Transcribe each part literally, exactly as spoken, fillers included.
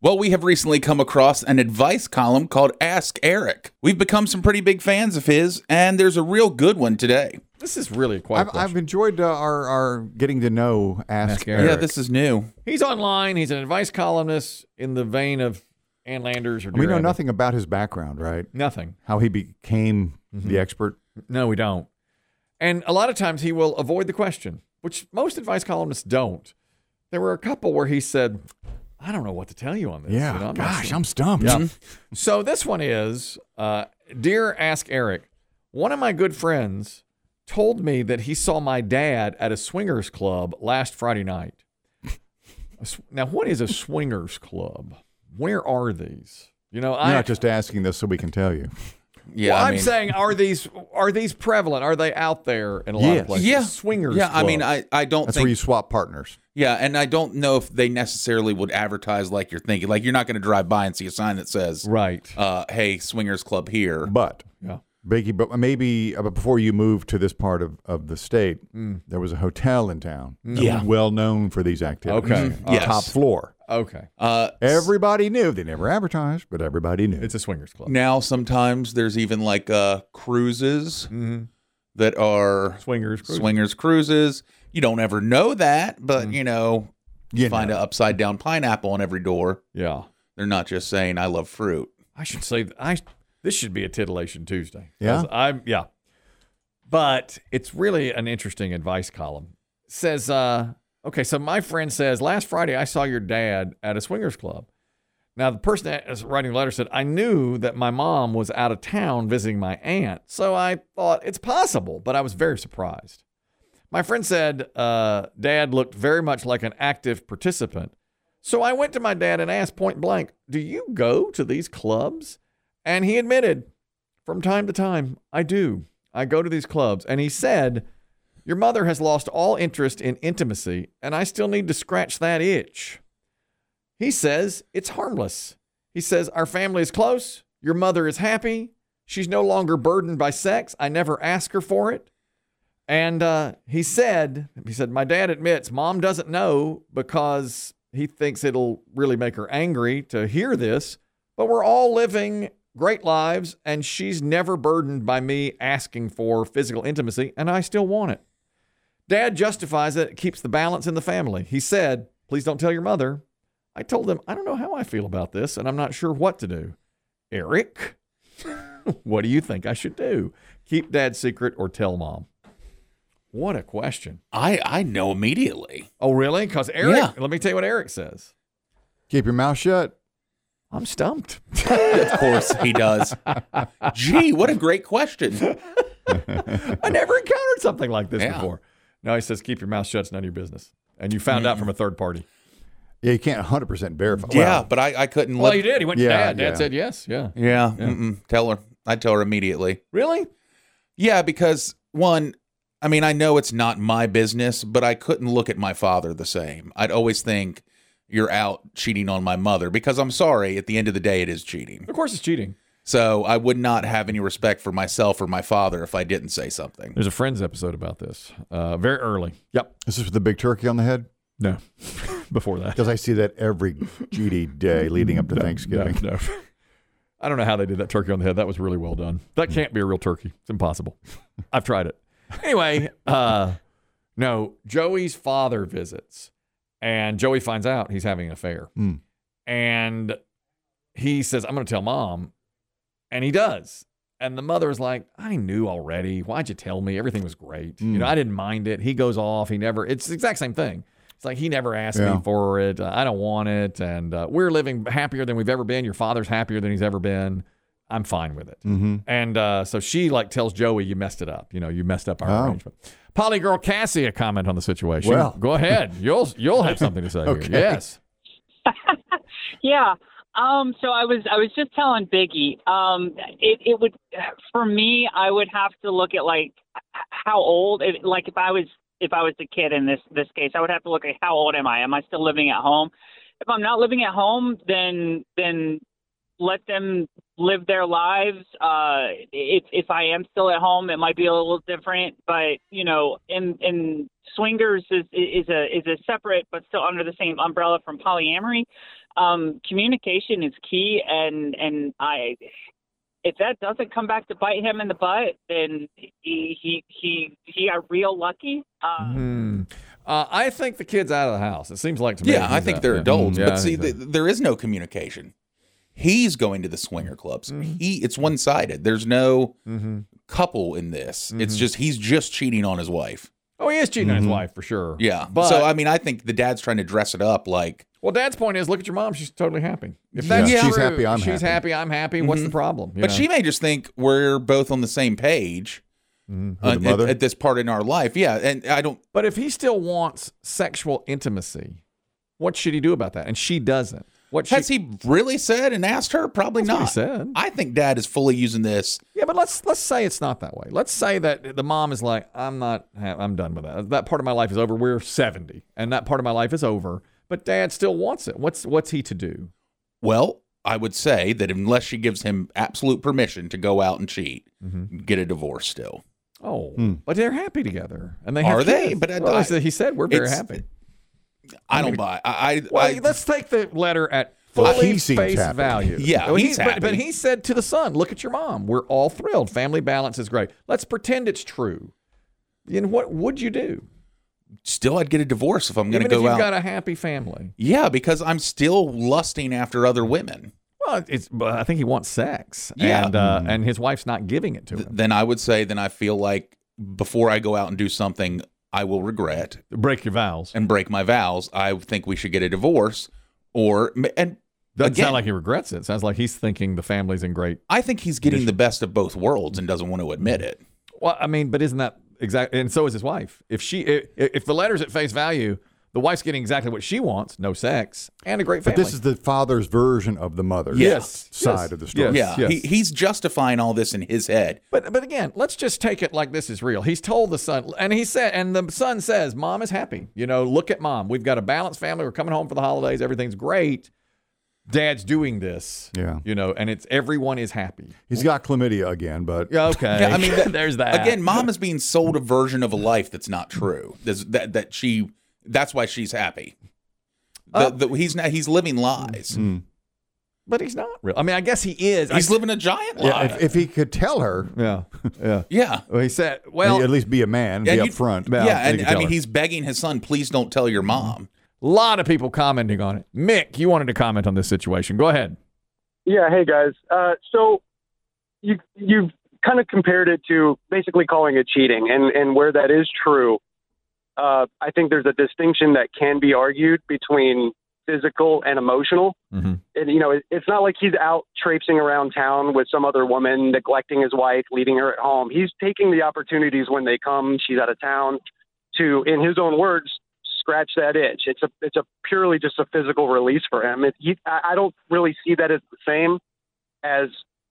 Well, we have recently come across an advice column called Ask Eric. We've become some pretty big fans of his, and there's a real good one today. This is really quite I've, I've enjoyed uh, our, our getting to know Ask, Ask Eric. Eric. Yeah, this is new. He's online. He's an advice columnist in the vein of Ann Landers or Dear We know Abby. nothing about his background, right? Nothing. How he became Mm-hmm. the expert. No, we don't. And a lot of times he will avoid the question, which most advice columnists don't. There were a couple where he said, I don't know what to tell you on this. Yeah, You know, I'm not gosh, sure. I'm stumped. Yeah. So this one is, uh, Dear Ask Eric, one of my good friends told me that he saw my dad at a swingers club last Friday night. Now, what is a swingers club? Where are these? You know, You're I, not just asking this so we can tell you. Yeah, well, I I'm mean, saying, are these are these prevalent? Are they out there in a lot Yes. of places? yeah, Swingers Yeah, I mean, clubs. I, I don't That's think. where you swap partners. Yeah, and I don't know if they necessarily would advertise like you're thinking. Like, you're not going to drive by and see a sign that says, right. uh, hey, Swingers Club here. But, Yeah. Biggie, but maybe uh, but before you moved to this part of, of the state, there was a hotel in town. that Yeah. was well known for these activities. Okay. Uh, Yes. Top floor. Okay. Uh, Everybody knew. They never advertised, but everybody knew. It's a swingers club. now, sometimes there's even like uh, cruises Mm-hmm. that are Swingers cruise. swingers cruises. You don't ever know that, but, you know, you You find know. an upside down pineapple on every door. Yeah. They're not just saying, I love fruit. I should say that I this should be a titillation Tuesday. Yeah? 'Cause I'm yeah. But it's really an interesting advice column. It says, uh, okay, so my friend says, last Friday I saw your dad at a swingers club. Now the person that is writing the letter said, I knew that my mom was out of town visiting my aunt, so I thought it's possible, but I was very surprised. My friend said, uh, Dad looked very much like an active participant. So I went to my dad and asked point blank, do you go to these clubs? And he admitted, from time to time, I do. I go to these clubs. And he said, your mother has lost all interest in intimacy, and I still need to scratch that itch. He says it's harmless. He says, our family is close. Your mother is happy. She's no longer burdened by sex. I never ask her for it. And uh, he said, he said, my dad admits mom doesn't know because he thinks it'll really make her angry to hear this, but we're all living great lives, and she's never burdened by me asking for physical intimacy, and I still want it. Dad justifies it. It keeps the balance in the family. He said, please don't tell your mother. I told him, I don't know how I feel about this, and I'm not sure what to do. Eric, what do you think I should do? Keep Dad's secret or tell Mom? What a question. I, I know immediately. Oh, really? Because Eric, Yeah. let me tell you what Eric says. Keep your mouth shut. I'm stumped. Of course he does. Gee, what a great question. I never encountered something like this Yeah. before. No, he says, keep your mouth shut. It's none of your business. And you found out from a third party. Yeah, you can't one hundred percent verify. Yeah, Well, but I, I couldn't Well, let. he did. He went to Yeah, Dad. Dad yeah. said yes. Yeah. Yeah, Mm-mm, tell her. I'd tell her immediately. Really? Yeah, because one, I mean, I know it's not my business, but I couldn't look at my father the same. I'd always think you're out cheating on my mother because I'm sorry, at the end of the day, it is cheating. Of course it's cheating. So I would not have any respect for myself or my father if I didn't say something. There's a Friends episode about this. Uh, very early. Yep. is this with the big turkey on the head? No. Before that. Because I see that every G D day leading up to Thanksgiving. No, no. I don't know how they did that turkey on the head. That was really well done. That can't be a real turkey. It's impossible. I've tried it. Anyway, uh, no, Joey's father visits, and Joey finds out he's having an affair. Mm. And he says, I'm going to tell Mom. And he does. And the mother is like, I knew already. Why'd you tell me? Everything was great. Mm. You know, I didn't mind it. He goes off. He never, it's the exact same thing. It's like he never asked Yeah. me for it. Uh, I don't want it. And uh, we're living happier than we've ever been. Your father's happier than he's ever been. I'm fine with it. Mm-hmm. And uh, so she like tells Joey, you messed it up. You know, you messed up our Oh. arrangement. Polly girl Cassie, a comment on the situation. Well. Go ahead. You'll you'll have something to say. Okay. Here. Yes. Yeah. Um, so I was I was just telling Biggie, um, it, it would for me I would have to look at like how old it, like if I was if I was the kid in this this case, I would have to look at how old am I? Am I still living at home? If I'm not living at home, then then let them live their lives. Uh, if if I am still at home, it might be a little different. But you know, in in swingers is is a is a separate but still under the same umbrella from polyamory. um, communication is key, and and I, if that doesn't come back to bite him in the butt, then he he he, he got real lucky. Uh, Hmm. Uh, I think the kid's out of the house. It seems like to me. Yeah, I he's think out. they're Yeah. adults, Yeah, but I see, think th- so. there is no communication. He's going to the swinger clubs. Mm-hmm. He, it's one sided. There's no couple in this. Mm-hmm. It's just he's just cheating on his wife. Oh, he is cheating on his wife for sure. Yeah. but so I mean, I think the dad's trying to dress it up like. well, Dad's point is, look at your mom. She's totally happy. If Yeah, that's she's true, happy, I'm she's happy. happy. I'm happy. What's the problem? You But know? she may just think we're both on the same page With uh, the mother? at, at this part in our life. Yeah, and I don't. But if he still wants sexual intimacy, what should he do about that? And she doesn't. What Has she, he really said and asked her? Probably That's what not. he said. I think Dad is fully using this. Yeah, but let's let's say it's not that way. Let's say that the mom is like, I'm not, I'm done with that. That part of my life is over. We're seventy, and that part of my life is over. But Dad still wants it. What's what's he to do? Well, I would say that unless she gives him absolute permission to go out and cheat, Mm-hmm. get a divorce still. Oh, but they're happy together, and they have Are they? kids. But I- well, I- he said we're very it's- happy. I don't buy. I, I, Well, I let's take the letter at Well, fully he seems face happy. value. Yeah, Well, he's he- but, but happy. he said to the son, "Look at your mom. We're all thrilled. Family balance is great. Let's pretend it's true." And what would you do? still I'd get a divorce if I'm going to Even if go you've out. got a happy family. Yeah, because I'm still lusting after other women. Well, it's. But I think he wants sex. Yeah. and uh, and his wife's not giving it to him. Then I would say, then I feel like before I go out and do something I will regret Break your vows. and break my vows, I think we should get a divorce. Or and Doesn't again, sound like he regrets it. Sounds like he's thinking the family's in great. I think he's getting the best of both worlds and doesn't want to admit it. Well, I mean, but isn't that exactly? And so is his wife. If she, if, if the letter's at face value, the wife's getting exactly what she wants: no sex and a great But family. this is the father's version of the mother's Yes. side Yes. of the story. Yes. Yeah, he, he's justifying all this in his head. But but again, let's just take it like this is real. He's told the son, and he said, and the son says, "Mom is happy. You know, look at mom. We've got a balanced family. We're coming home for the holidays. Everything's great. Dad's doing this. Yeah. you know, and it's everyone is happy. He's got chlamydia again, but Yeah, okay. Yeah, I mean, that- there's that Again, mom is being sold a version of a life that's not true. That's, that that she. That's why she's happy. The, Uh, the, he's not. He's living lies. but he's not real. I mean, I guess he is. He's I, living a giant lie. yeah, if, if he could tell her, yeah, yeah. yeah. Well, he said, well, at least be a man, be And up you- front. Well, yeah, and you can I tell mean, her. he's begging his son, please don't tell your mom. a lot of people commenting on it. Mick, you wanted to comment on this situation. Go ahead. Yeah, hey guys. Uh, so you you've kind of compared it to basically calling it cheating, and and where that is true, uh, I think there's a distinction that can be argued between physical and emotional. Mhm. And you know, it, it's not like he's out traipsing around town with some other woman, neglecting his wife, leaving her at home. He's taking the opportunities when they come. She's out of town to, in his own words, scratch that itch. It's a it's a purely just a physical release for him. It, he, I I don't really see that as the same as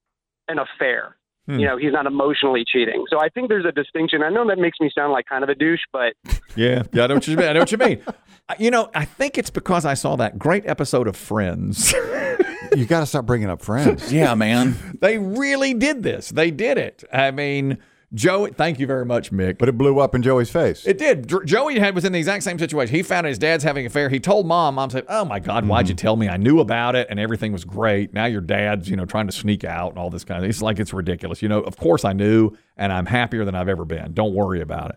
an affair. Hmm. You know, he's not emotionally cheating. So I think there's a distinction. I know that makes me sound like kind of a douche, but Yeah, yeah, I know what you mean. I know what you mean. You know, I think it's because I saw that great episode of Friends. You got to stop bringing up friends. Yeah, man. They really did this. They did it. I mean, Joey, thank you very much, Mick. But it blew up in Joey's face. It did. Dr- Joey had was in the exact same situation. He found out his dad's having an affair. He told mom. Mom said, "Oh my God, why'd you tell me? I knew about it, and everything was great. Now your dad's, you know, trying to sneak out and all this kind of thing." It's like it's ridiculous. You know, of course I knew, and I'm happier than I've ever been. Don't worry about it.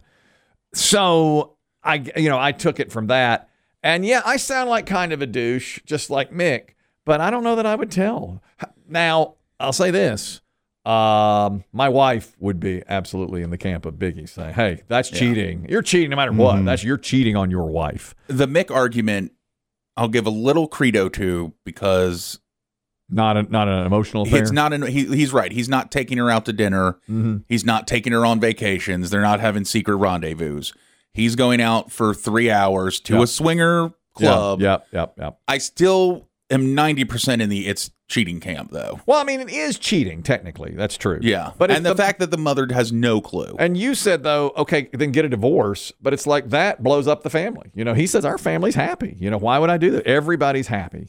So I, you know, I took it from that, and yeah, I sound like kind of a douche, just like Mick. But I don't know that I would tell. Now I'll say this. Um, my wife would be absolutely in the camp of Biggie, saying, "Hey, that's cheating. You're cheating no matter what. That's you're cheating on your wife." The Mick argument, I'll give a little credo to because Not a, not an emotional affair. it's not. An, he, he's right. He's not taking her out to dinner. Mm-hmm. He's not taking her on vacations. They're not having secret rendezvous. He's going out for three hours to Yep. a swinger club. Yep, yep, yep. I still am ninety percent in the it's cheating camp, though. Well, I mean, it is cheating technically. That's true. Yeah. but and it's the, fact that the mother has no clue. And you said though, okay, then get a divorce. But it's like that blows up the family. You know, he says our family's happy. You know, why would I do that? Everybody's happy.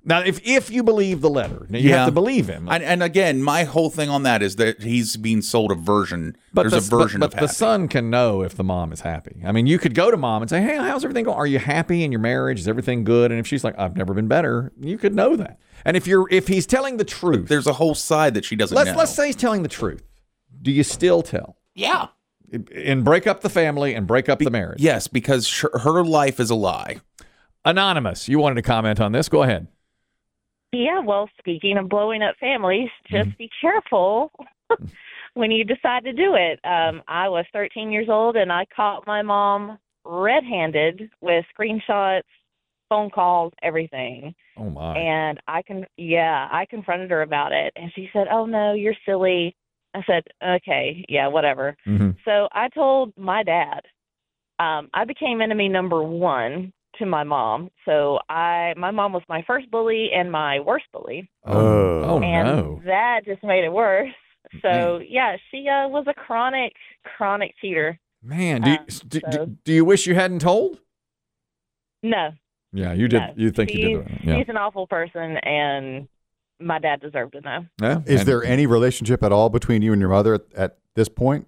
Now, if if you believe the letter, now you Yeah. have to believe him. And, and again, my whole thing on that is that he's being sold a version. But There's the, a version but, of but happy. the son can know if the mom is happy. I mean, you could go to mom and say, "Hey, how's everything going? Are you happy in your marriage? Is everything good?" And if she's like, "I've never been better," you could know that. And if you're if he's telling the truth, There's a whole side that she doesn't let's know. let's say he's telling the truth. Do you still tell yeah. and break up the family and break up the marriage? Yes, because sh- her life is a lie. Anonymous, you wanted to comment on this? Go ahead. Yeah, well, speaking of blowing up families, just Mm-hmm. be careful when you decide to do it. Um, I was thirteen years old, and I caught my mom red-handed with screenshots, phone calls, everything. Oh my! And I can, yeah, I confronted her about it, and she said, "Oh no, you're silly." I said, "Okay, yeah, whatever." Mm-hmm. So I told my dad. Um, I became enemy number one to my mom. So I, my mom was my first bully and my worst bully, Oh, oh and no! that just made it worse. So Man. yeah, she uh, was a chronic, chronic cheater. Man, do you, Um, do, so- do, do you wish you hadn't told? No, Yeah, you did. no. You think you she's, did? that. Yeah. she's an awful person, and my dad deserved to know. Yeah. Is And- there any relationship at all between you and your mother at, at this point?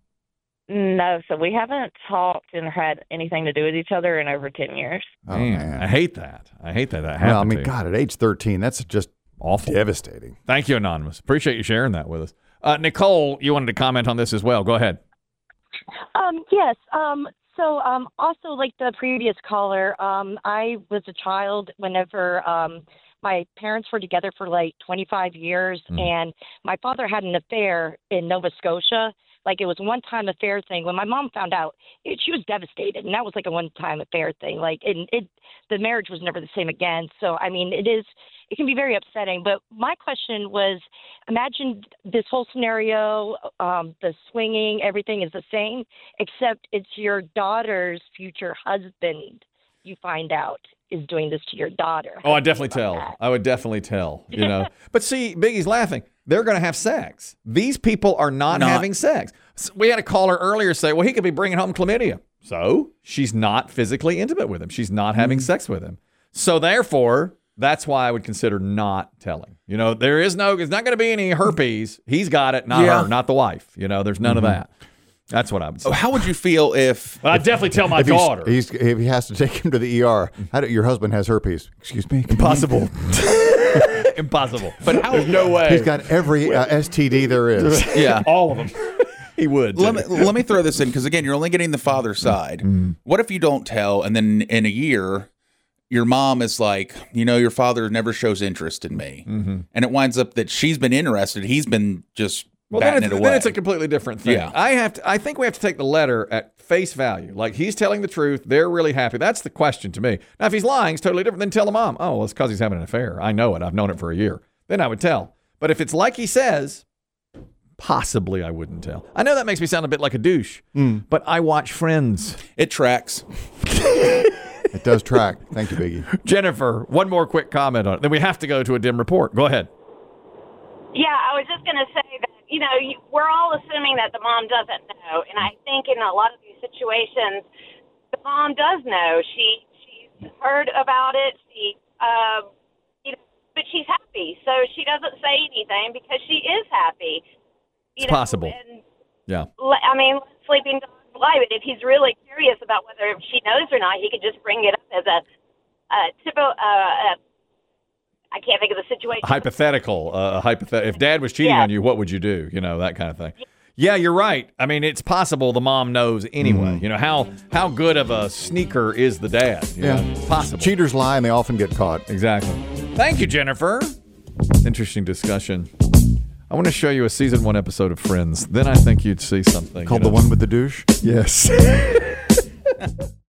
No, so we haven't talked and had anything to do with each other in over ten years. Oh, Man, man. I hate that. I hate that that happened. Well, I to mean, you. God, at age thirteen, that's just Awful. devastating. Thank you, Anonymous. Appreciate you sharing that with us. Uh, Nicole, you wanted to comment on this as well. Go ahead. Um, yes. Um, so um, also, like the previous caller, um, I was a child whenever um, my parents were together for like twenty-five years, Mm. and my father had an affair in Nova Scotia. Like it was a one-time affair thing. When my mom found out, it, she was devastated, and that was like a one-time affair thing. Like, and it, the marriage was never the same again. So, I mean, it is, it can be very upsetting. But my question was, imagine this whole scenario, um, the swinging, everything is the same, except it's your daughter's future husband. You find out is doing this to your daughter. Oh, I definitely tell. I would definitely tell, you know. But see, Biggie's laughing. They're going to have sex. These people are not, Not- having sex. So we had a caller earlier say, well, he could be bringing home chlamydia. So she's not physically intimate with him. She's not having sex with him. So therefore, that's why I would consider not telling. You know, there is no, there's not going to be any herpes. He's got it, not Yeah. her, not the wife. You know, there's none of that. That's what I would say. How would you feel if But I definitely tell my If he's- daughter. he's, if he has to take him to the E R, how do, your husband has herpes. Excuse me. Impossible. Impossible. But how? There's no way. He's got every uh, S T D there is. Yeah. all of them. He would. Let too. me let me throw this in because again, you're only getting the father side. What if you don't tell, and then in a year, your mom is like, you know, your father never shows interest in me, and it winds up that she's been interested, he's been just Well, then batting it's, it away. then it's a completely different thing. Yeah. I have to. I think we have to take the letter at face value. Like he's telling the truth. They're really happy. That's the question to me. Now, if he's lying, it's totally different. Then tell the mom, oh, well, it's because he's having an affair. I know it. I've known it for a year. Then I would tell. But if it's like he says, possibly I wouldn't tell. I know that makes me sound a bit like a douche, but I watch Friends. it tracks. It does track. Thank you, Biggie. Jennifer, one more quick comment on it. Then we have to go to a dim report. Go ahead. Yeah, I was just going to say that, you know, you, we're all assuming that the mom doesn't know. And I think in a lot of these situations, the mom does know. She She's heard about it. She, uh, you know, but she's happy. So she doesn't say anything because she is happy. You It's know, possible. And, Yeah. le- I mean, let sleeping dogs lie. But if he's really curious about whether she knows or not, he could just bring it up as a, a typical, uh, a, I can't think of the situation. Hypothetical. Uh, hypothet- If Dad was cheating Yeah. on you, what would you do? You know, that kind of thing. Yeah, you're right. I mean, it's possible the mom knows anyway. You know, how how good of a sneaker is the dad? You Yeah. know, it's possible. Cheaters lie and they often get caught. Exactly. Thank you, Jennifer. Interesting discussion. I want to show you a season one episode of Friends. Then I think you'd see something. Called you the know. one with the douche? Yes.